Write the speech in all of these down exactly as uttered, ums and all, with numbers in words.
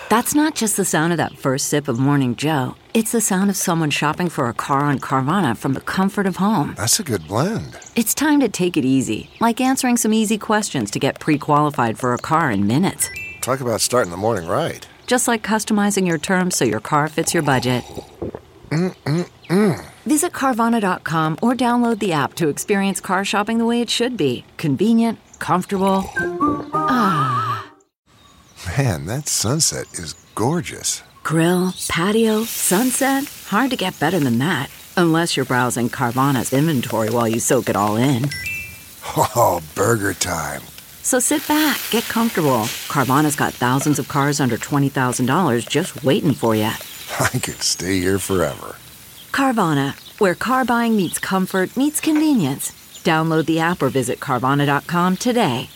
That's not just the sound of that first sip of Morning Joe. It's the sound of someone shopping for a car on Carvana from the comfort of home. That's a good blend. It's time to take it easy, like answering some easy questions to get pre-qualified for a car in minutes. Talk about starting the morning right. Just like customizing your terms so your car fits your budget. Mm-mm-mm. Visit Carvana dot com or download the app to experience car shopping the way it should be. Convenient, comfortable. Ah. Man, that sunset is gorgeous. Grill, patio, sunset. Hard to get better than that. Unless you're browsing Carvana's inventory while you soak it all in. Oh, burger time. So sit back, get comfortable. Carvana's got thousands of cars under twenty thousand dollars just waiting for you. I could stay here forever. Carvana, where car buying meets comfort meets convenience. Download the app or visit Carvana dot com today.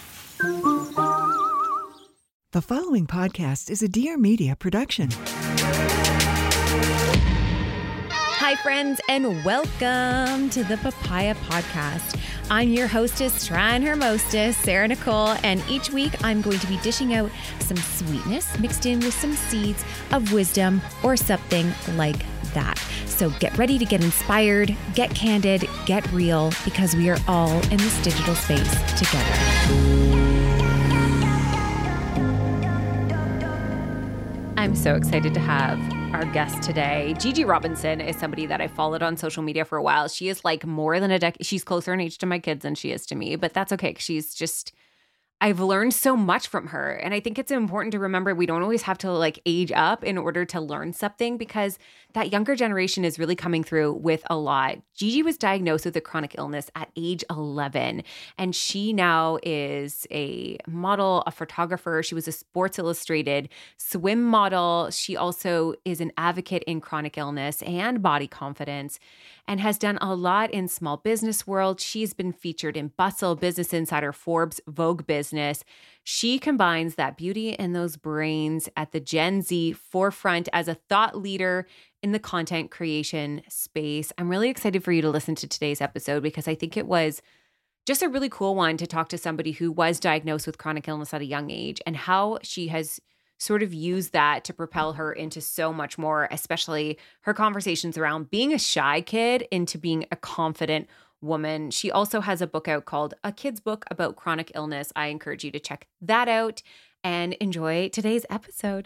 The following podcast is a Dear Media production. Hi, friends, and welcome to the Papaya Podcast. I'm your hostess, trying her mostest, Sarah Nicole, and each week I'm going to be dishing out some sweetness mixed in with some seeds of wisdom or something like that. So get ready to get inspired, get candid, get real, because we are all in this digital space together. I'm so excited to have our guest today. Gigi Robinson is somebody that I followed on social media for a while. She is like more than a decade. She's closer in age to my kids than she is to me, but that's okay. She's just, I've learned so much from her. And I think it's important to remember we don't always have to like age up in order to learn something, because that younger generation is really coming through with a lot. Gigi was diagnosed with a chronic illness at age eleven, and she now is a model, a photographer. She was a Sports Illustrated swim model. She also is an advocate in chronic illness and body confidence, and has done a lot in small business world. She's been featured in Bustle, Business Insider, Forbes, Vogue Business. She combines that beauty and those brains at the Gen Z forefront as a thought leader in the content creation space. I'm really excited for you to listen to today's episode, because I think it was just a really cool one to talk to somebody who was diagnosed with chronic illness at a young age and how she has sort of used that to propel her into so much more, especially her conversations around being a shy kid into being a confident woman. She also has a book out called A Kid's Book About Chronic Illness. I encourage you to check that out and enjoy today's episode.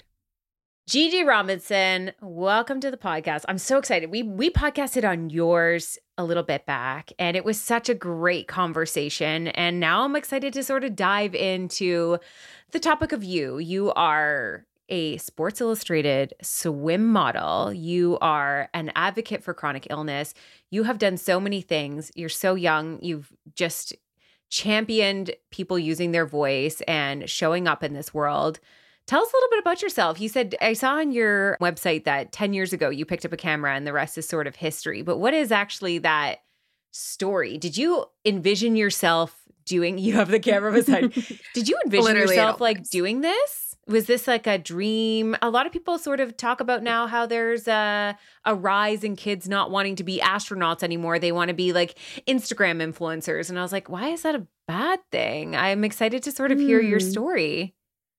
Gigi Robinson, welcome to the podcast. I'm so excited. We we podcasted on yours a little bit back, and it was such a great conversation. And now I'm excited to sort of dive into the topic of you. You are a Sports Illustrated swim model. You are an advocate for chronic illness. You have done so many things. You're so young. You've just championed people using their voice and showing up in this world. Tell us a little bit about yourself. You said, I saw on your website that ten years ago you picked up a camera and the rest is sort of history. But what is actually that story? Did you envision yourself doing, you have the camera beside, did you envision Literally yourself like doing this? Was this like a dream? A lot of people sort of talk about now how there's a, a rise in kids not wanting to be astronauts anymore. They want to be like Instagram influencers. And I was like, why is that a bad thing? I'm excited to sort of hear your story.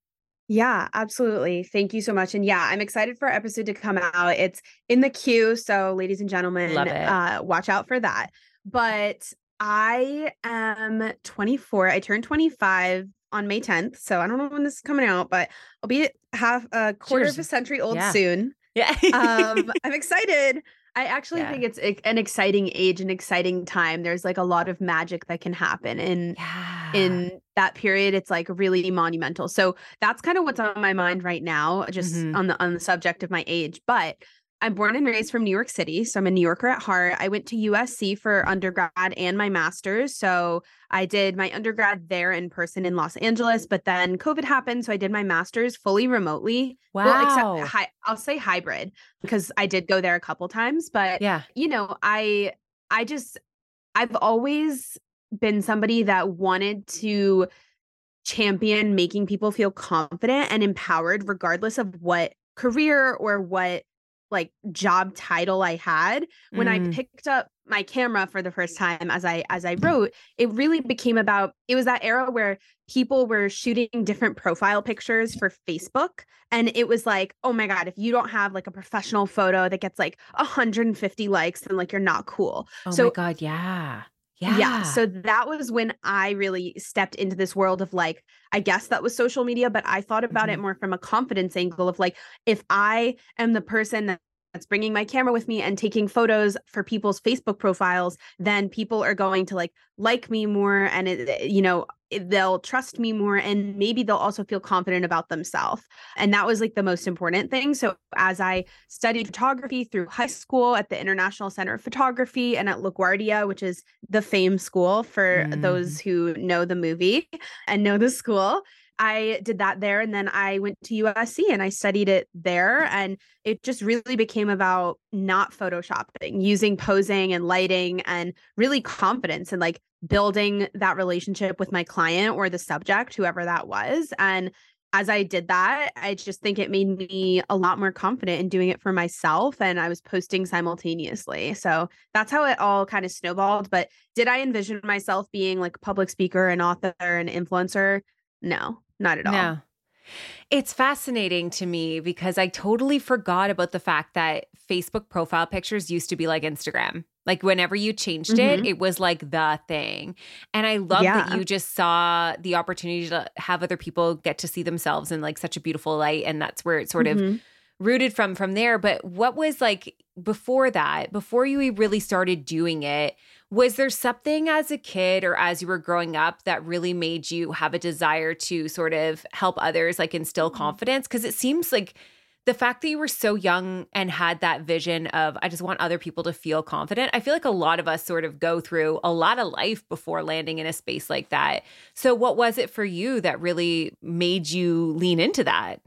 Yeah, absolutely. Thank you so much. And yeah, I'm excited for our episode to come out. It's in the queue. So ladies and gentlemen, Love it. Uh, watch out for that. But I am twenty-four. I turned twenty-five on May tenth. So I don't know when this is coming out, but I'll be half a quarter Cheers. of a century old Yeah. soon. Yeah. um, I'm excited. I actually Yeah. think it's a- an exciting age, an exciting time. There's like a lot of magic that can happen in yeah. in that period. It's like really monumental. So that's kind of what's on my mind right now, just Mhm. on the on the subject of my age. But I'm born and raised from New York City, so I'm a New Yorker at heart. I went to U S C for undergrad and my master's. So I did my undergrad there in person in Los Angeles, but then COVID happened, so I did my master's fully remotely. Wow. Well, except hi- I'll say hybrid, because I did go there a couple times, but yeah. you know, I I just I've always been somebody that wanted to champion making people feel confident and empowered regardless of what career or what like job title I had. When Mm. I picked up my camera for the first time as I as I wrote, it really became about, it was that era where people were shooting different profile pictures for Facebook. And it was like, oh my God, if you don't have like a professional photo that gets like one hundred fifty likes, then like you're not cool. Oh so my God, yeah. Yeah. Yeah. So that was when I really stepped into this world of like, I guess that was social media, but I thought about Mhm. it more from a confidence angle of like, if I am the person that that's bringing my camera with me and taking photos for people's Facebook profiles, then people are going to like like me more, and it, you know, it, they'll trust me more, and maybe they'll also feel confident about themselves. And that was like the most important thing. So as I studied photography through high school at the International Center of Photography and at LaGuardia, which is the Fame School for Mm. those who know the movie and know the school, I did that there. And then I went to U S C and I studied it there. And it just really became about not photoshopping, using posing and lighting and really confidence and like building that relationship with my client or the subject, whoever that was. And as I did that, I just think it made me a lot more confident in doing it for myself. And I was posting simultaneously. So that's how it all kind of snowballed. But did I envision myself being like a public speaker, an author, an influencer? No, not at all. No. It's fascinating to me because I totally forgot about the fact that Facebook profile pictures used to be like Instagram. Like whenever you changed Mhm. it, it was like the thing. And I love that Yeah. you just saw the opportunity to have other people get to see themselves in like such a beautiful light. And that's where it sort of Mhm. rooted from from there. But what was like before that, before you really started doing it, was there something as a kid or as you were growing up that really made you have a desire to sort of help others, like instill confidence? Because it seems like the fact that you were so young and had that vision of, I just want other people to feel confident. I feel like a lot of us sort of go through a lot of life before landing in a space like that. So what was it for you that really made you lean into that?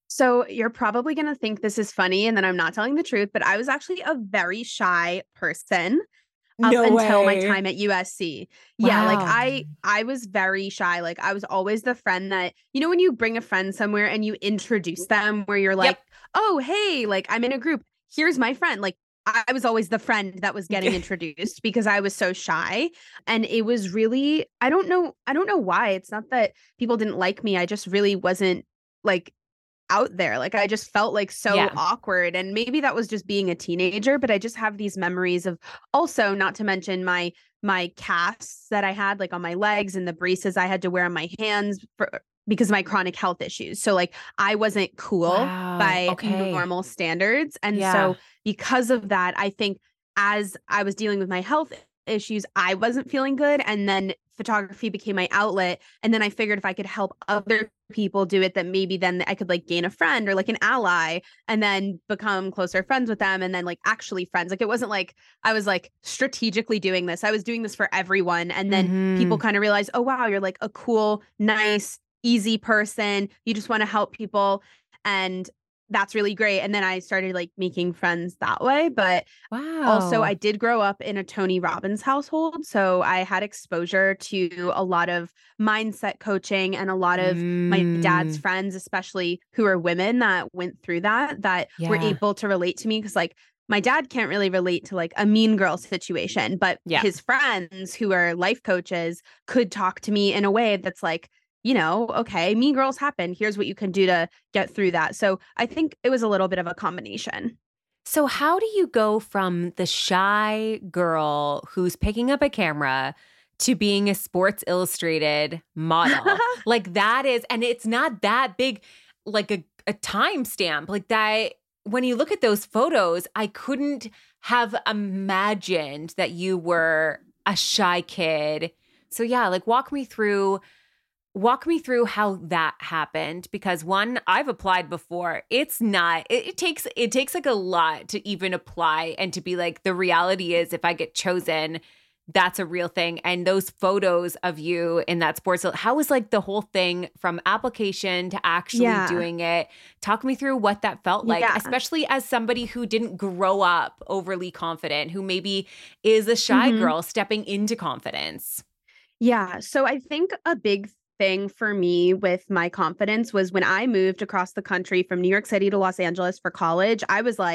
So you're probably going to think this is funny and that I'm not telling the truth, but I was actually a very shy person up No until my way. time at U S C. Yeah, like Wow. I I was very shy. Like I was always the friend that, you know, when you bring a friend somewhere and you introduce them where you're like, "Oh, hey, like I'm in a group. Here's my friend." Like I I was always the friend that was getting introduced because I was so shy. And it was really, I don't know, I don't know why. It's not that people didn't like me. I just really wasn't like out there. Like I just felt like so Yeah. awkward, and maybe that was just being a teenager, but I just have these memories of, also not to mention my my casts that I had like on my legs and the braces I had to wear on my hands for, because of my chronic health issues. So like I wasn't cool Wow. by Okay. normal standards. And Yeah. so because of that, I think as I was dealing with my health issues, I wasn't feeling good, and then photography became my outlet. And then I figured if I could help other people do it, that maybe then I could like gain a friend or like an ally and then become closer friends with them, and then like actually friends. Like it wasn't like I was like strategically doing this. I was doing this for everyone. And then Mhm. people kind of realized, oh, wow, you're like a cool, nice, easy person. You just want to help people. And that's really great. And then I started like making friends that way. But Wow. also, I did grow up in a Tony Robbins household. So I had exposure to a lot of mindset coaching and a lot of my dad's Mm. friends, especially who are women that went through that, that were Yeah. able to relate to me. Cause like my dad can't really relate to like a mean girl situation, but Yeah. his friends who are life coaches could talk to me in a way that's like, you know, okay, mean girls happen. Here's what you can do to get through that. So I think it was a little bit of a combination. So how do you go from the shy girl who's picking up a camera to being a Sports Illustrated model? Like that is, and it's not that big, like a, a time stamp like that. When you look at those photos, I couldn't have imagined that you were a shy kid. So yeah, like walk me through Walk me through how that happened, because one, I've applied before. It's not, it, it takes, it takes like a lot to even apply and to be like, the reality is if I get chosen, that's a real thing. And those photos of you in that sports, how was like the whole thing from application to actually Yeah. doing it? Talk me through what that felt like, Yeah. especially as somebody who didn't grow up overly confident, who maybe is a shy Mhm. girl stepping into confidence. Yeah. So I think a big thing for me with my confidence was when I moved across the country from New York City to Los Angeles for college. I was like,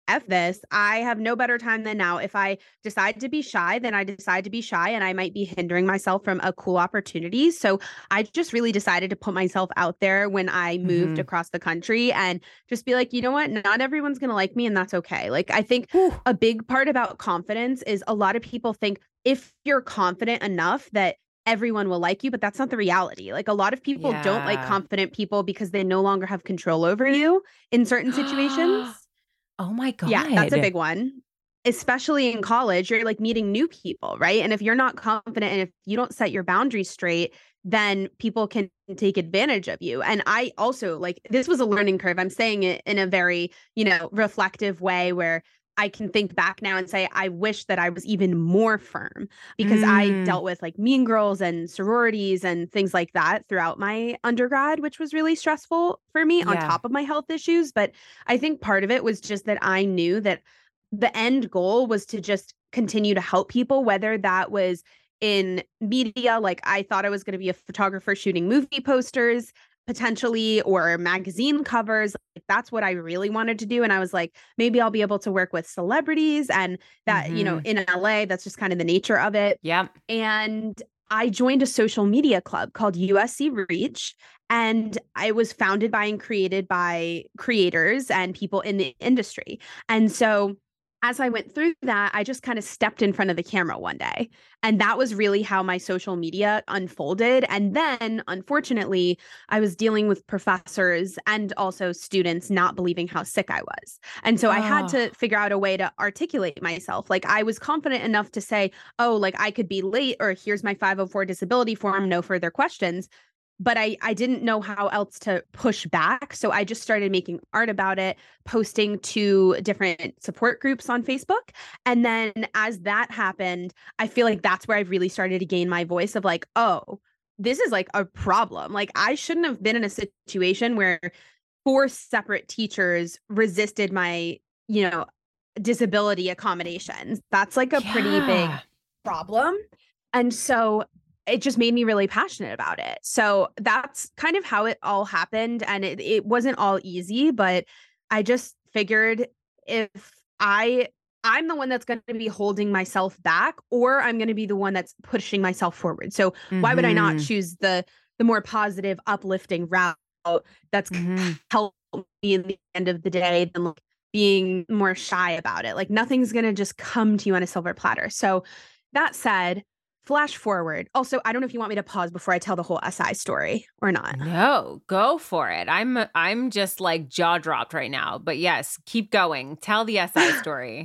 F this. I have no better time than now. If I decide to be shy, then I decide to be shy, and I might be hindering myself from a cool opportunity. So I just really decided to put myself out there when I moved Mhm. across the country and just be like, you know what? Not everyone's going to like me, and that's okay. Like, I think Whew. a big part about confidence is a lot of people think if you're confident enough that everyone will like you, but that's not the reality. Like, a lot of people don't like Yeah. confident people because they no longer have control over you in certain situations. Oh my Yeah, that's a God. big one. Especially in college, you're like meeting new people, right? And if you're not confident and if you don't set your boundaries straight, then people can take advantage of you. And I also like this was a learning curve. I'm saying it in a very, you know, reflective way where I can think back now and say, I wish that I was even more firm because I Mm. dealt with like mean girls and sororities and things like that throughout my undergrad, which was really stressful for me on Yeah. top of my health issues. But I think part of it was just that I knew that the end goal was to just continue to help people, whether that was in media, like I thought I was going to be a photographer shooting movie posters potentially or magazine covers. Like, that's what I really wanted to do. And I was like, maybe I'll be able to work with celebrities and that, you know, Mhm. in L A, that's just kind of the nature of it. Yep. And I joined a social media club called U S C Reach. And I was founded by and created by creators and people in the industry. And so as I went through that, I just kind of stepped in front of the camera one day. And that was really how my social media unfolded. And then, unfortunately, I was dealing with professors and also students not believing how sick I was. And so I had Oh. to figure out a way to articulate myself. Like, I was confident enough to say, oh, like I could be late, or here's my five oh four disability form, no further questions. But I, I didn't know how else to push back. So I just started making art about it, posting to different support groups on Facebook. And then as that happened, I feel like that's where I really started to gain my voice of like, oh, this is like a problem. Like, I shouldn't have been in a situation where four separate teachers resisted my, you know, disability accommodations. That's like a pretty big Yeah. problem. And so it just made me really passionate about it. So that's kind of how it all happened. And it, it wasn't all easy, but I just figured if I I'm the one that's going to be holding myself back, or I'm going to be the one that's pushing myself forward. So why would I not Mhm. choose the the more positive, uplifting route that's Mhm. helped me in the end of the day than like being more shy about it? Like, nothing's going to just come to you on a silver platter. So that said, flash forward. Also, I don't know if you want me to pause before I tell the whole S I story or not. No, go for it. I'm I'm just like jaw dropped right now. But yes, keep going. Tell the S I story.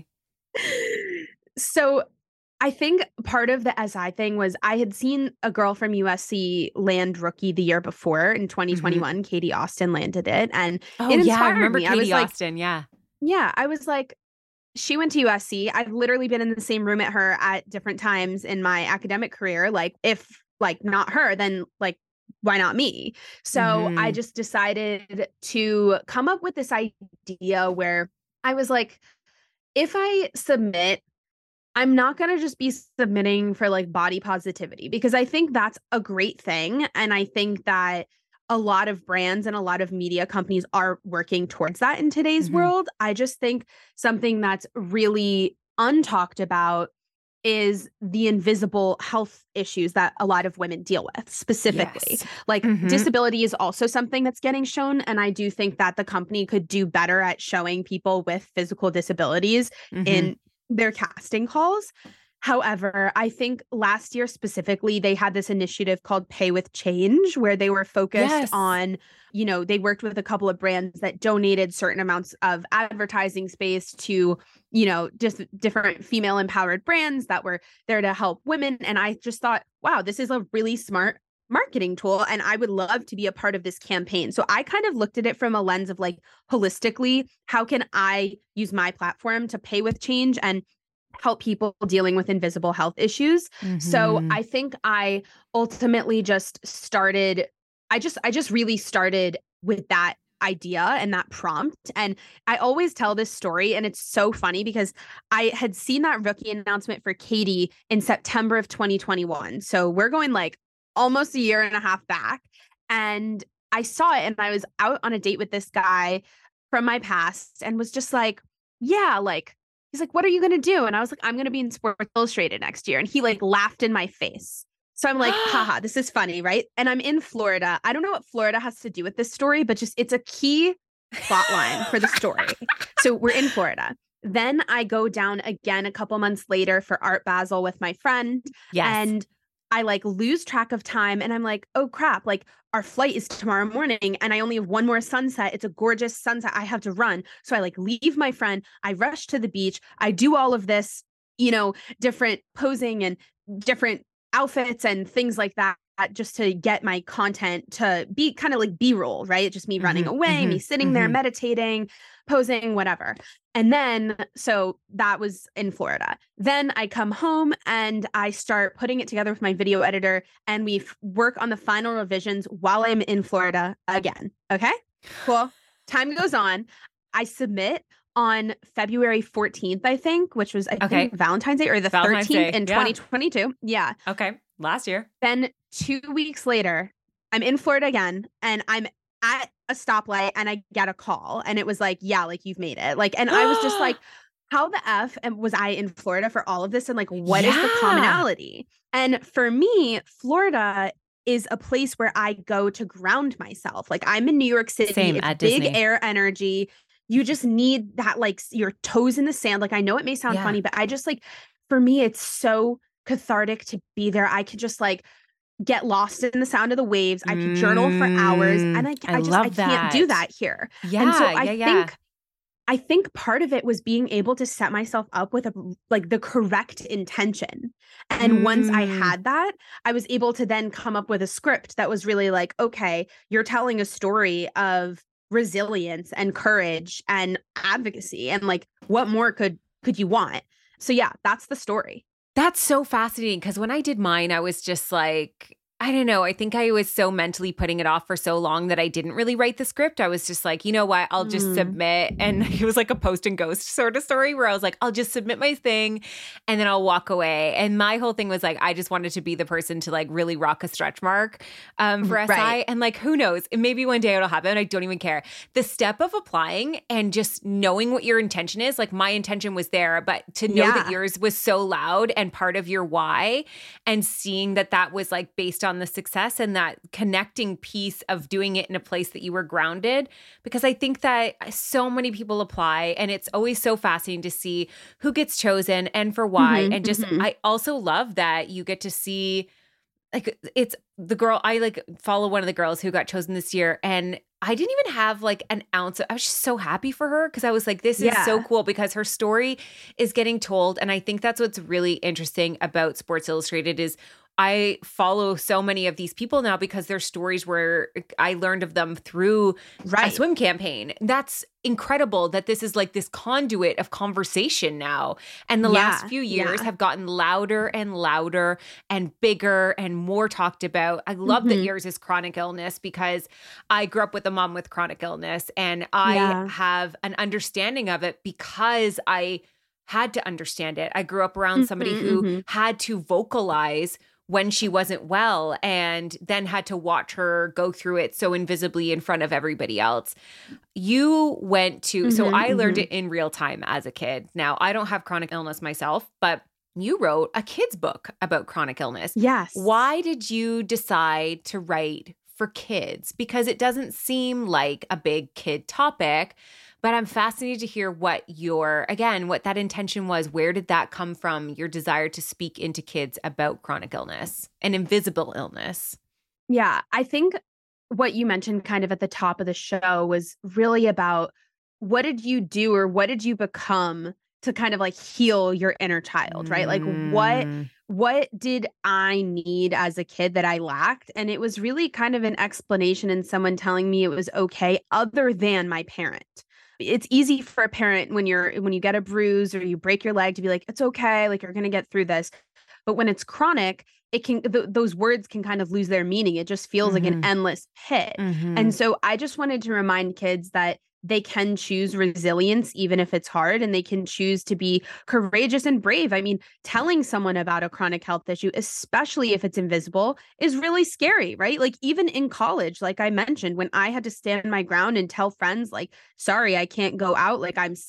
So I think part of the S I thing was I had seen a girl from U S C land rookie the year before in twenty twenty-one. Katie Austin landed it, and Oh it yeah, I inspired remember me. I was Katie like, Austin. Yeah. yeah, I was like, she went to U S C. I've literally been in the same room at her at different times in my academic career. Like, if like not her, then like, why not me? So I Mhm. just decided to come up with this idea where I was like, if I submit, I'm not going to just be submitting for like body positivity, because I think that's a great thing. And I think that a lot of brands and a lot of media companies are working towards that in today's Mhm. world. I just think something that's really untalked about is the invisible health issues that a lot of women deal with specifically. Yes. Like, Mhm. disability is also something that's getting shown. And I do think that the company could do better at showing people with physical disabilities Mhm. in their casting calls. However, I think last year specifically, they had this initiative called Pay with Change, where they were focused Yes. on, you know, they worked with a couple of brands that donated certain amounts of advertising space to, you know, just different female empowered brands that were there to help women. And I just thought, wow, this is a really smart marketing tool, and I would love to be a part of this campaign. So I kind of looked at it from a lens of like, holistically, how can I use my platform to pay with change and help people dealing with invisible health issues? So Mhm. I think I ultimately just started I just I just really started with that idea and that prompt. And I always tell this story, and it's so funny because I had seen that rookie announcement for Katie in September of twenty twenty-one. So we're going like almost a year and a half back. And I saw it, and I was out on a date with this guy from my past and was just like, yeah, like, he's like, what are you going to do? And I was like, I'm going to be in Sports Illustrated next year. And he like laughed in my face. So I'm like, haha, this is funny, right? And I'm in Florida. I don't know what Florida has to do with this story, but just it's a key plot line for the story. So we're in Florida. Then I go down again a couple months later for Art Basel with my friend. Yes. And I like lose track of time. And I'm like, oh crap, like our flight is tomorrow morning and I only have one more sunset. It's a gorgeous sunset. I have to run. So I like leave my friend. I rush to the beach. I do all of this, you know, different posing and different outfits and things like that, just to get my content to be kind of like B-roll, right? Just me running Mhm, away, mhm, me sitting there mhm. meditating, posing, whatever. And then, so that was in Florida. Then I come home and I start putting it together with my video editor and we f- work on the final revisions while I'm in Florida again. Okay, cool. Time goes on. I submit on February fourteenth, I think, which was, I Okay. think, Valentine's Day or the Valentine's thirteenth Day, in yeah. twenty twenty-two. Yeah. Okay. Last year. Then two weeks later, I'm in Florida again and I'm at a stoplight and I get a call and it was like, yeah, like you've made it. Like, and I was just like, how the F and was I in Florida for all of this? And like, what is the Yeah. commonality? And for me, Florida is a place where I go to ground myself. Like I'm in New York City. Same, It's at big Disney. air energy. You just need that, like s- your toes in the sand. Like I know it may sound Yeah. funny, but I just like, for me, it's so cathartic to be there. I could just like get lost in the sound of the waves. I could journal for hours. Mm, And I, I I just, love I can't do that. that here. Yeah. And so I yeah, yeah. think, I think part of it was being able to set myself up with a, like the correct intention. And once I Mm. had that, I was able to then come up with a script that was really like, okay, you're telling a story of resilience and courage and advocacy. And like, what more could, could you want? So yeah, that's the story. That's so fascinating because when I did mine, I was just like, I don't know. I think I was so mentally putting it off for so long that I didn't really write the script. I was just like, you know what? I'll just Mm. submit. And it was like a post and ghost sort of story where I was like, I'll just submit my thing and then I'll walk away. And my whole thing was like, I just wanted to be the person to like really rock a stretch mark um, for S I. Right. And like, who knows? Maybe one day it'll happen. I don't even care. The step of applying and just knowing what your intention is, like my intention was there, but to know that Yeah. yours was so loud and part of your why and seeing that that was like based on the success and that connecting piece of doing it in a place that you were grounded. Because I think that so many people apply and it's always so fascinating to see who gets chosen and for why. Mhm, and just, mhm. I also love that you get to see like it's the girl, I like follow one of the girls who got chosen this year and I didn't even have like an ounce of, I was just so happy for her because I was like, this is Yeah. so cool because her story is getting told. And I think that's what's really interesting about Sports Illustrated is I follow so many of these people now because their stories were, I learned of them through a Right. swim campaign. That's incredible that this is like this conduit of conversation now. And the last Yeah, few years yeah. have gotten louder and louder and bigger and more talked about. I love that Mhm. yours is chronic illness because I grew up with a mom with chronic illness and I Yeah. have an understanding of it because I had to understand it. I grew up around somebody Mhm, who mhm. had to vocalize when she wasn't well and then had to watch her go through it so invisibly in front of everybody else. You went to, so Mhm, I learned mhm. it in real time as a kid. Now, I don't have chronic illness myself, but you wrote a kid's book about chronic illness. Yes. Why did you decide to write for kids? Because it doesn't seem like a big kid topic, but I'm fascinated to hear what your, again, what that intention was. Where did that come from? Your desire to speak into kids about chronic illness and invisible illness. Yeah, I think what you mentioned kind of at the top of the show was really about what did you do or what did you become to kind of like heal your inner child, right? Like what Mm. what did I need as a kid that I lacked? And it was really kind of an explanation and someone telling me it was okay other than my parent. It's easy for a parent when you're when you get a bruise or you break your leg to be like, it's okay, like you're going to get through this. But when it's chronic, it can th- those words can kind of lose their meaning. It just feels like an Mhm. endless pit. Mhm. And so I just wanted to remind kids that they can choose resilience even if it's hard, and they can choose to be courageous and brave. I mean, telling someone about a chronic health issue, especially if it's invisible, is really scary, right? Like even in college, like I mentioned, when I had to stand my ground and tell friends like, sorry, I can't go out, like I'm sick,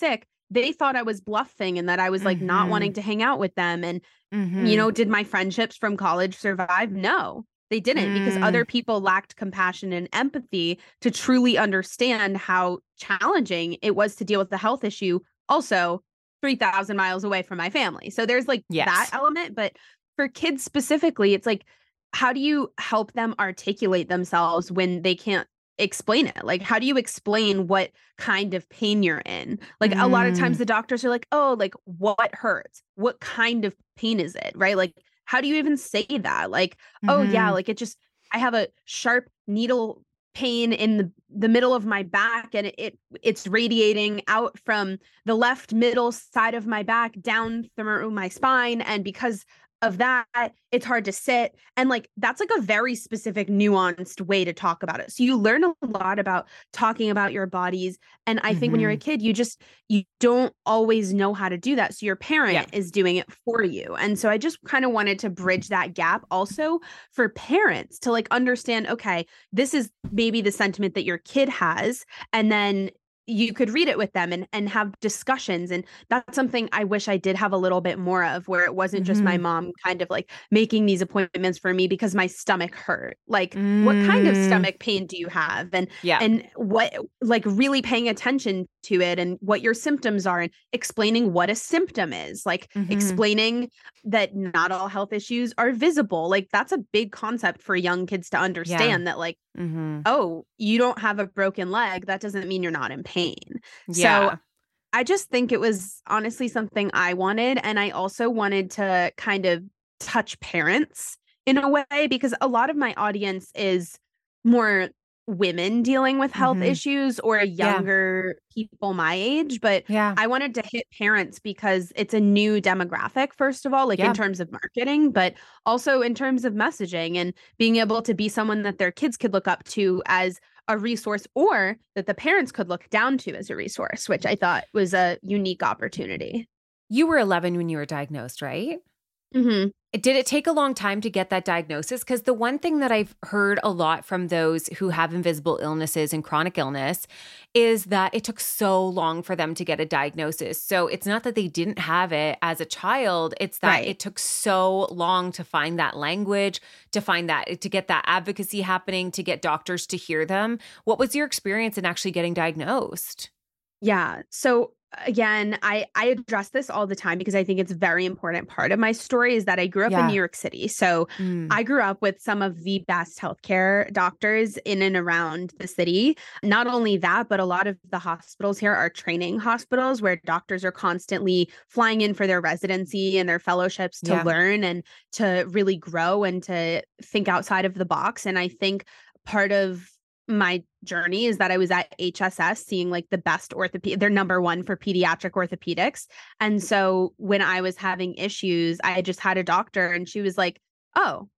they thought I was bluffing and that I was like mm-hmm. not wanting to hang out with them. And, mm-hmm. you know, did my friendships from college survive? No, they didn't, mm. because other people lacked compassion and empathy to truly understand how challenging it was to deal with the health issue. Also, three thousand miles away from my family. So there's like yes. that element. But for kids specifically, it's like, how do you help them articulate themselves when they can't explain it? Like, how do you explain what kind of pain you're in? Like mm. a lot of times the doctors are like, oh, like what hurts? What kind of pain is it? Right? Like, how do you even say that? Like, mm-hmm. oh yeah, like it just, I have a sharp needle pain in the, the middle of my back, and it, it it's radiating out from the left middle side of my back down through my spine. And because of that, it's hard to sit. And like, that's like a very specific, nuanced way to talk about it. So you learn a lot about talking about your bodies. And I mm-hmm. think when you're a kid, you just, you don't always know how to do that. So your parent yeah. is doing it for you. And so I just kind of wanted to bridge that gap also for parents to like understand, okay, this is maybe the sentiment that your kid has. And then you could read it with them and, and have discussions. And that's something I wish I did have a little bit more of, where it wasn't mm-hmm. just my mom kind of like making these appointments for me because my stomach hurt. Like, mm. what kind of stomach pain do you have? And, yeah. and what, like really paying attention to it and what your symptoms are, and explaining what a symptom is, like mm-hmm. explaining that not all health issues are visible. Like, that's a big concept for young kids to understand, yeah. that like, mm-hmm. oh, you don't have a broken leg, that doesn't mean you're not in pain. Yeah. So I just think it was honestly something I wanted. And I also wanted to kind of touch parents in a way, because a lot of my audience is more women dealing with health mm-hmm. issues, or younger yeah. people my age. But yeah. I wanted to hit parents because it's a new demographic, first of all, like yeah. in terms of marketing, but also in terms of messaging and being able to be someone that their kids could look up to as a resource, or that the parents could look down to as a resource, which I thought was a unique opportunity. You were eleven when you were diagnosed, right? Mm-hmm. Did it take a long time to get that diagnosis? Because the one thing that I've heard a lot from those who have invisible illnesses and chronic illness is that it took so long for them to get a diagnosis. So it's not that they didn't have it as a child. It's that right. it took so long to find that language, to find that, to get that advocacy happening, to get doctors to hear them. What was your experience in actually getting diagnosed? Yeah. So again, I, I address this all the time because I think it's a very important part of my story, is that I grew up yeah. in New York City. So mm. I grew up with some of the best healthcare doctors in and around the city. Not only that, but a lot of the hospitals here are training hospitals where doctors are constantly flying in for their residency and their fellowships to yeah. learn and to really grow and to think outside of the box. And I think part of my journey is that I was at H S S seeing like the best orthopedic, they're number one for pediatric orthopedics. And so when I was having issues, I just had a doctor and she was like, oh,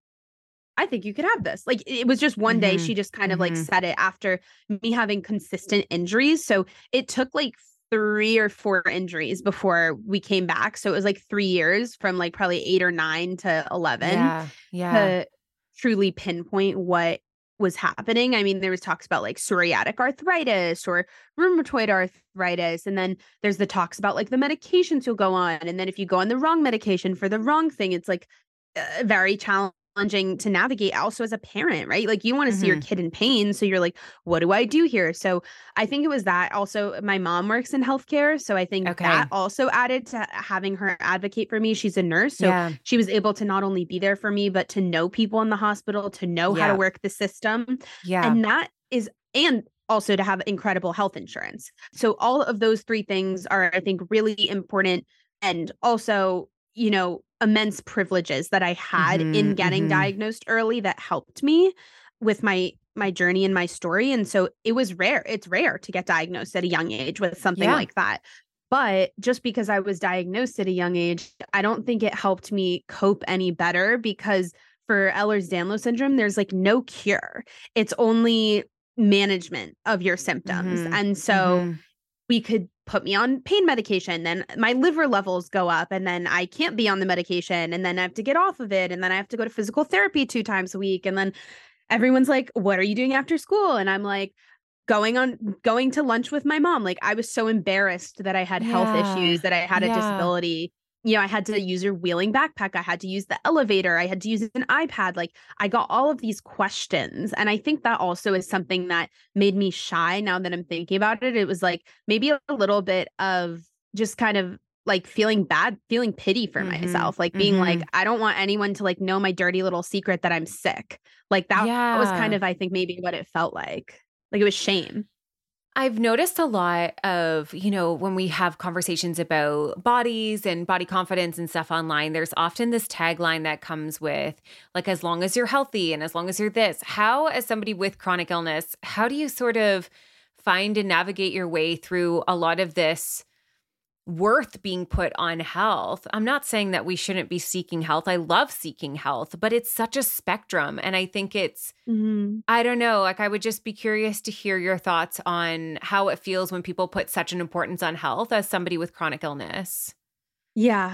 I think you could have this. Like, it was just one mm-hmm. day she just kind of mm-hmm. like said it after me having consistent injuries. So it took like three or four injuries before we came back. So it was like three years from like probably eight or nine to eleven yeah, yeah. to truly pinpoint what was happening. I mean, there was talks about like psoriatic arthritis or rheumatoid arthritis. And then there's the talks about like the medications you'll go on. And then if you go on the wrong medication for the wrong thing, it's like uh, very challenging to navigate also as a parent, right? Like, you want to mm-hmm. see your kid in pain. So you're like, what do I do here? So I think it was that. Also, my mom works in healthcare. So I think okay. that also added to having her advocate for me. She's a nurse. So yeah. she was able to not only be there for me, but to know people in the hospital, to know yeah. how to work the system. Yeah. And that is, and also to have incredible health insurance. So all of those three things are, I think, really important. And also, you know, immense privileges that I had mm-hmm, in getting mm-hmm. diagnosed early that helped me with my my journey and my story. And so it was rare. It's rare to get diagnosed at a young age with something yeah. like that. But just because I was diagnosed at a young age, I don't think it helped me cope any better, because for Ehlers-Danlos syndrome, there's like no cure. It's only management of your symptoms. Mm-hmm, and so mm-hmm. we could put me on pain medication, then my liver levels go up, and then I can't be on the medication, and then I have to get off of it, and then I have to go to physical therapy two times a week. And then everyone's like, what are you doing after school? And I'm like, going on going to lunch with my mom. Like I was so embarrassed that I had health Yeah. issues, that I had a Yeah. disability. You know, I had to use a wheeling backpack. I had to use the elevator. I had to use an iPad. Like I got all of these questions. And I think that also is something that made me shy now that I'm thinking about it. It was like maybe a little bit of just kind of like feeling bad, feeling pity for Mhm. myself, like being Mhm. like, I don't want anyone to like know my dirty little secret that I'm sick. Like that, that was kind Yeah. of, I think, maybe what it felt like. Like it was shame. I've noticed a lot of, you know, when we have conversations about bodies and body confidence and stuff online, there's often this tagline that comes with, like, as long as you're healthy and as long as you're this. How, as somebody with chronic illness, how do you sort of find and navigate your way through a lot of this worth being put on health? I'm not saying that we shouldn't be seeking health. I love seeking health, but it's such a spectrum. And I think it's, Mm-hmm. I don't know, like I would just be curious to hear your thoughts on how it feels when people put such an importance on health as somebody with chronic illness. Yeah.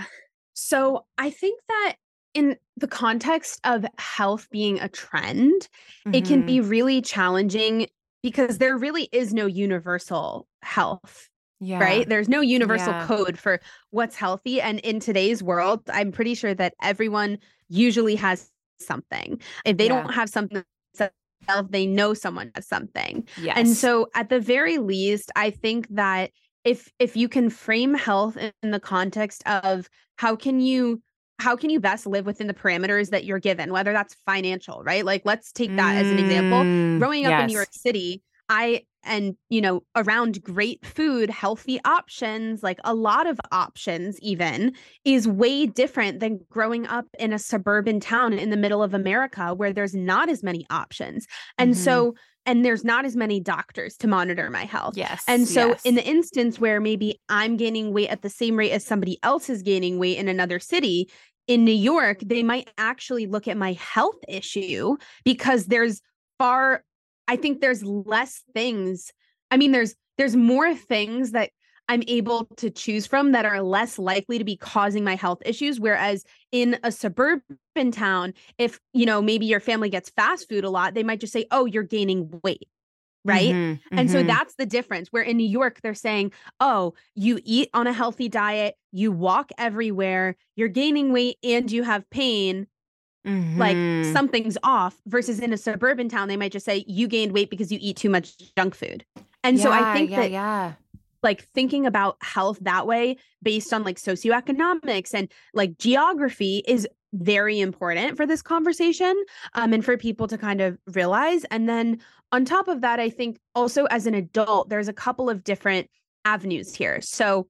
So I think that in the context of health being a trend, it can be really challenging because there really is no universal health. Yeah. Right? There's no universal Yeah. code for what's healthy. And in today's world, I'm pretty sure that everyone usually has something. If they Yeah. don't have something themselves, they know someone has something. Yes. And so at the very least, I think that if if you can frame health in the context of how can you how can you best live within the parameters that you're given, whether that's financial, right? Like let's take that as an example. Mm, Growing up in New yes. York City, I and you know around great food, healthy options, like a lot of options even, is way different than growing up in a suburban town in the middle of America where there's not as many options. And Mhm. so and there's not as many doctors to monitor my health. Yes. And so yes. in the instance where maybe I'm gaining weight at the same rate as somebody else is gaining weight in another city, in New York, they might actually look at my health issue because there's far I think there's less things. I mean, there's there's more things that I'm able to choose from that are less likely to be causing my health issues. Whereas in a suburban town, if, you know, maybe your family gets fast food a lot, they might just say, oh, you're gaining weight. Right. Mhm, And so mhm. that's the difference. Where in New York, they're saying, oh, you eat on a healthy diet, you walk everywhere, you're gaining weight and you have pain. Like Mhm. something's off, versus in a suburban town, they might just say you gained weight because you eat too much junk food. And so I Yeah, think yeah, that yeah. like thinking about health that way based on like socioeconomics and like geography is very important for this conversation, um, and for people to kind of realize. And then on top of that, I think also as an adult, there's a couple of different avenues here. So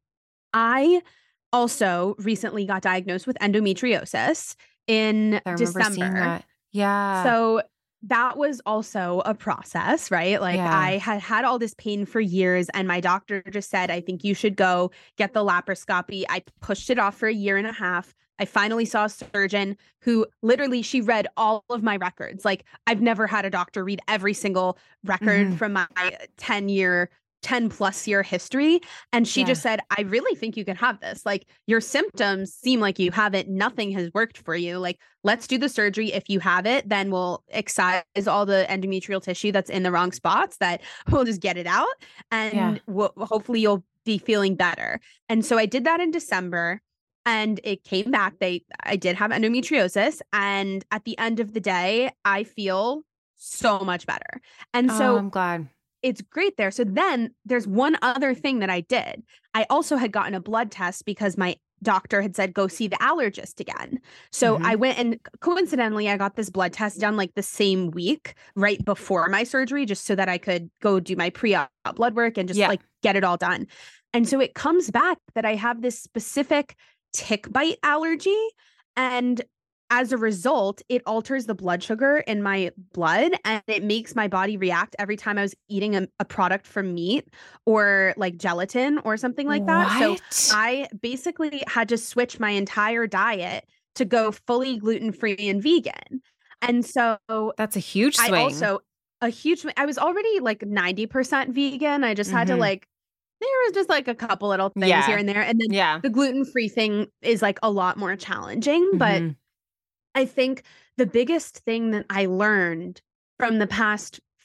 I also recently got diagnosed with endometriosis in I remember seeing December. that. Yeah. So that was also a process, right? Like Yeah. I had had all this pain for years and my doctor just said, I think you should go get the laparoscopy. I pushed it off for a year and a half. I finally saw a surgeon who literally, she read all of my records. Like I've never had a doctor read every single record Mhm. from my ten year ten plus year history. And she Yeah. just said, I really think you can have this. Like your symptoms seem like you have it. Nothing has worked for you. Like, let's do the surgery. If you have it, then we'll excise all the endometrial tissue that's in the wrong spots, that we'll just get it out. And Yeah. we'll, hopefully you'll be feeling better. And so I did that in December and it came back. They, I did have endometriosis. And at the end of the day, I feel so much better. And Oh, so I'm glad. it's great there. So then there's one other thing that I did. I also had gotten a blood test because my doctor had said, go see the allergist again. So Mhm. I went, and coincidentally, I got this blood test done like the same week right before my surgery, just so that I could go do my pre-op blood work and just Yeah. like get it all done. And so it comes back that I have this specific tick bite allergy. And as a result, it alters the blood sugar in my blood and it makes my body react every time I was eating a, a product from meat or like gelatin or something like that. What? So I basically had to switch my entire diet to go fully gluten-free and vegan. And so That's a huge swing. I also, a huge, I was already like ninety percent vegan. I just had to Mhm. like, there was just like a couple little things Yeah. here and there. And then Yeah. the gluten-free thing is like a lot more challenging, but Mhm. I think the biggest thing that I learned from the past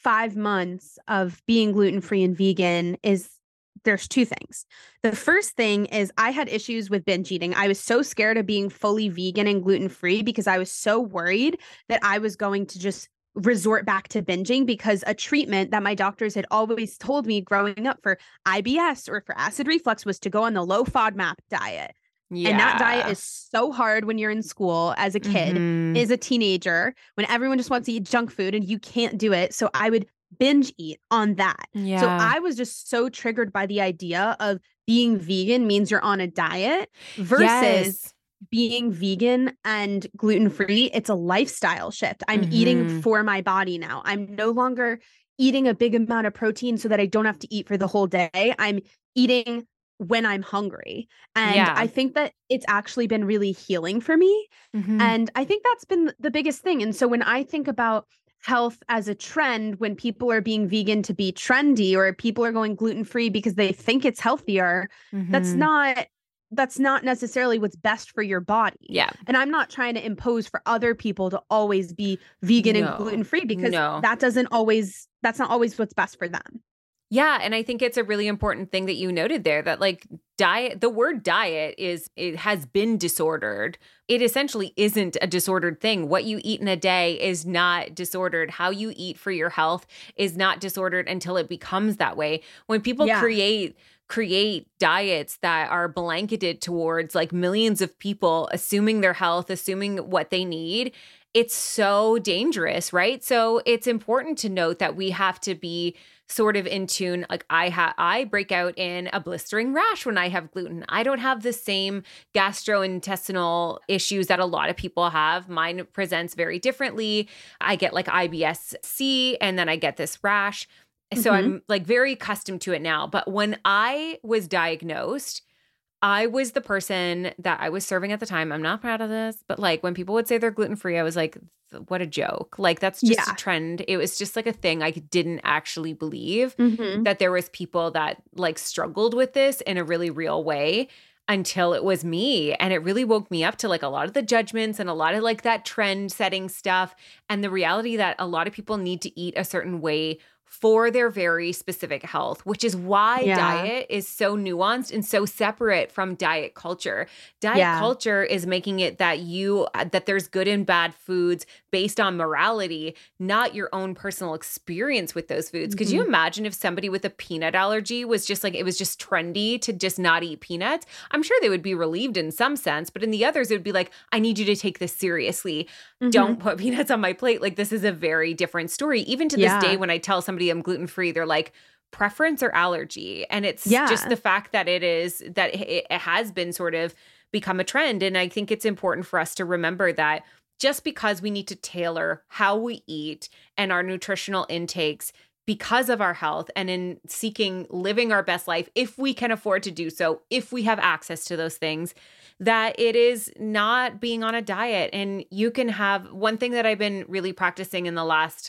five months of being gluten-free and vegan is there's two things. The first thing is I had issues with binge eating. I was so scared of being fully vegan and gluten-free because I was so worried that I was going to just resort back to binging, because a treatment that my doctors had always told me growing up for I B S or for acid reflux was to go on the low FODMAP diet. Yeah. And that diet is so hard when you're in school as a kid, Mhm. as a teenager, when everyone just wants to eat junk food and you can't do it. So I would binge eat on that. Yeah. So I was just so triggered by the idea of being vegan means you're on a diet versus Yes. being vegan and gluten-free. It's a lifestyle shift. I'm Mhm. eating for my body now. I'm no longer eating a big amount of protein so that I don't have to eat for the whole day. I'm eating when I'm hungry. And Yeah. I think that it's actually been really healing for me. Mhm. And I think that's been the biggest thing. And so when I think about health as a trend, when people are being vegan to be trendy or people are going gluten-free because they think it's healthier, that's Mhm. not that's not necessarily what's best for your body. Yeah. And I'm not trying to impose for other people to always be vegan No. and gluten-free, because No. that doesn't always that's not always what's best for them. Yeah, and I think it's a really important thing that you noted there, that like diet, the word diet is, it has been disordered. It essentially isn't a disordered thing. What you eat in a day is not disordered. How you eat for your health is not disordered until it becomes that way. When people Yeah. create create diets that are blanketed towards like millions of people, assuming their health, assuming what they need, it's so dangerous, right? So it's important to note that we have to be sort of in tune. Like I have, I break out in a blistering rash when I have gluten. I don't have the same gastrointestinal issues that a lot of people have. Mine presents very differently. I get like I B S C and then I get this rash. So Mhm. I'm like very accustomed to it now. But when I was diagnosed, I was the person that I was serving at the time. I'm not proud of this, but like when people would say they're gluten-free, I was like, what a joke. Like that's just Yeah. a trend. It was just like a thing I didn't actually believe Mhm. that there was people that like struggled with this in a really real way until it was me. And it really woke me up to like a lot of the judgments and a lot of like that trend setting stuff and the reality that a lot of people need to eat a certain way for their very specific health, which is why Yeah. diet is so nuanced and so separate from diet culture. Diet Yeah. culture is making it that you that there's good and bad foods based on morality, not your own personal experience with those foods. Could you Mhm. imagine if somebody with a peanut allergy was just like, it was just trendy to just not eat peanuts? I'm sure they would be relieved in some sense, but in the others, it would be like, I need you to take this seriously. Mhm. Don't put peanuts on my plate. Like this is a very different story. Even to this Yeah. day, when I tell somebody I'm gluten-free, they're like, preference or allergy? And it's Yeah. just the fact that it is, that it it has been sort of become a trend. And I think it's important for us to remember that just because we need to tailor how we eat and our nutritional intakes because of our health and in seeking living our best life, if we can afford to do so, if we have access to those things, that it is not being on a diet. And you can have one thing that I've been really practicing in the last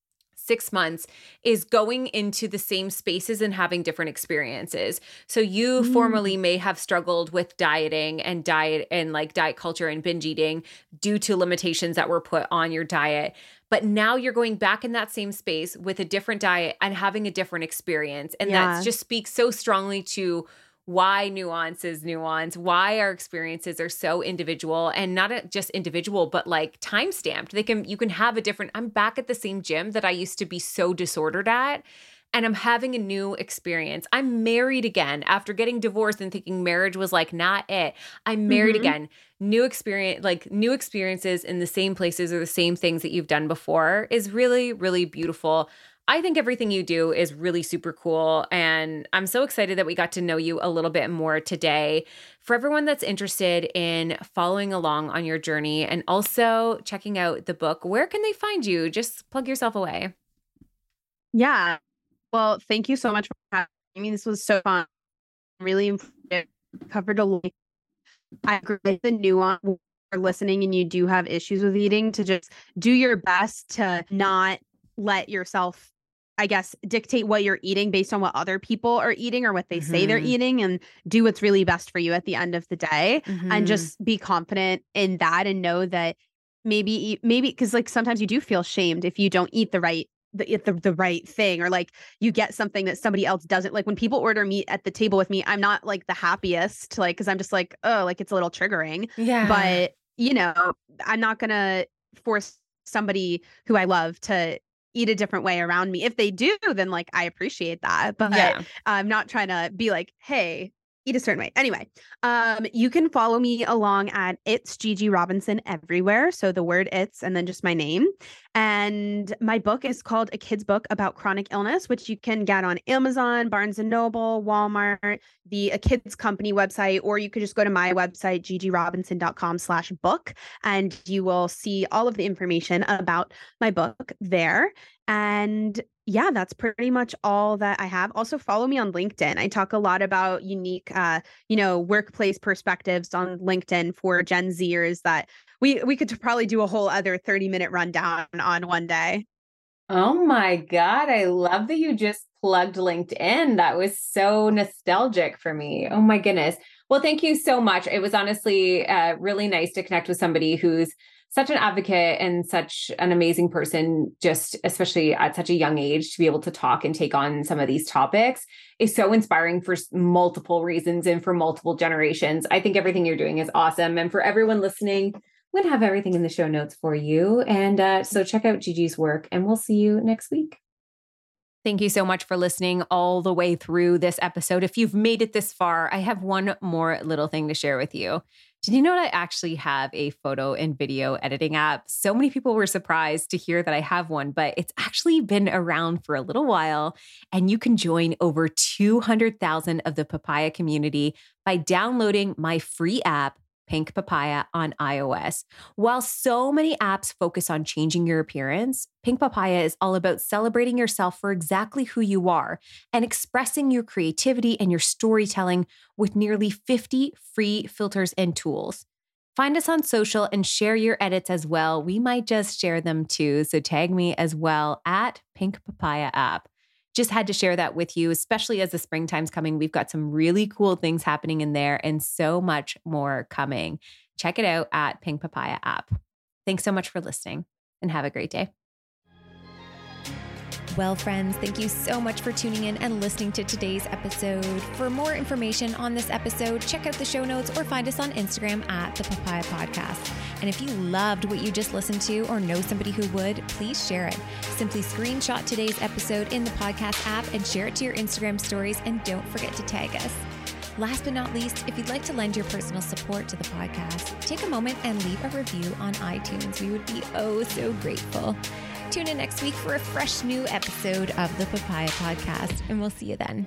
six months is going into the same spaces and having different experiences. So you Mm. formerly may have struggled with dieting and diet and like diet culture and binge eating due to limitations that were put on your diet. But now you're going back in that same space with a different diet and having a different experience. And Yeah. that just speaks so strongly to why nuance is nuance, why our experiences are so individual and not just individual, but like time stamped. They can, you can have a different, I'm back at the same gym that I used to be so disordered at. And I'm having a new experience. I'm married again after getting divorced and thinking marriage was like not it. I'm married Mhm. again. New experience, like new experiences in the same places or the same things that you've done before is really, really beautiful. I think everything you do is really super cool. And I'm so excited that we got to know you a little bit more today. For everyone that's interested in following along on your journey and also checking out the book, where can they find you? Just plug yourself away. Yeah. Well, thank you so much for having me. This was so fun. Really informative. Covered a lot. I agree with the nuance. When you're listening and you do have issues with eating, to just do your best to not let yourself, I guess, dictate what you're eating based on what other people are eating or what they say they're Mhm. eating, and do what's really best for you at the end of the day. Mhm. And just be confident in that and know that maybe, maybe, because like sometimes you do feel shamed if you don't eat the right the, the the right thing, or like you get something that somebody else doesn't. Like when people order meat at the table with me, I'm not like the happiest, like, because I'm just like, oh, like it's a little triggering. Yeah. But, you know, I'm not going to force somebody who I love to eat a different way around me. If they do, then like I appreciate that. But Yeah. I'm not trying to be like, hey, eat a certain way. Anyway, um, you can follow me along at It's Gigi Robinson everywhere. So the word it's and then just my name. And my book is called A Kid's Book About Chronic Illness, which you can get on Amazon, Barnes and Noble, Walmart, the A Kids Company website, or you could just go to my website, gigirobinson.com slash book, and you will see all of the information about my book there. And yeah, that's pretty much all that I have. Also, follow me on LinkedIn. I talk a lot about unique, uh, you know, workplace perspectives on LinkedIn for Gen Zers that we we could probably do a whole other thirty minute rundown on one day. Oh my God. I love that you just plugged LinkedIn. That was so nostalgic for me. Oh my goodness. Well, thank you so much. It was honestly uh, really nice to connect with somebody who's such an advocate and such an amazing person, just especially at such a young age, to be able to talk and take on some of these topics is so inspiring for multiple reasons and for multiple generations. I think everything you're doing is awesome. And for everyone listening, I'm going to have everything in the show notes for you. And uh, so check out Gigi's work, and we'll see you next week. Thank you so much for listening all the way through this episode. If you've made it this far, I have one more little thing to share with you. Did you know that I actually have a photo and video editing app? So many people were surprised to hear that I have one, but it's actually been around for a little while, and you can join over two hundred thousand of the Papaya community by downloading my free app, Pink Papaya, on iOS. While so many apps focus on changing your appearance, Pink Papaya is all about celebrating yourself for exactly who you are and expressing your creativity and your storytelling with nearly fifty free filters and tools. Find us on social and share your edits as well. We might just share them too, so tag me as well at Pink Papaya app. Just had to share that with you, especially as the springtime's coming. We've got some really cool things happening in there and so much more coming. Check it out at Pink Papaya app. Thanks so much for listening, and have a great day. Well, friends, thank you so much for tuning in and listening to today's episode. For more information on this episode, check out the show notes or find us on Instagram at The Papaya Podcast. And if you loved what you just listened to or know somebody who would, please share it. Simply screenshot today's episode in the podcast app and share it to your Instagram stories, and don't forget to tag us. Last but not least, if you'd like to lend your personal support to the podcast, take a moment and leave a review on iTunes. We would be oh so grateful. Tune in next week for a fresh new episode of the Papaya Podcast, and we'll see you then.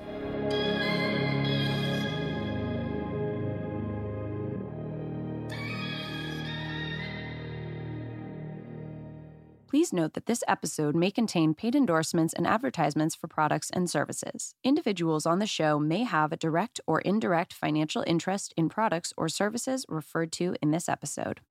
Please note that this episode may contain paid endorsements and advertisements for products and services. Individuals on the show may have a direct or indirect financial interest in products or services referred to in this episode.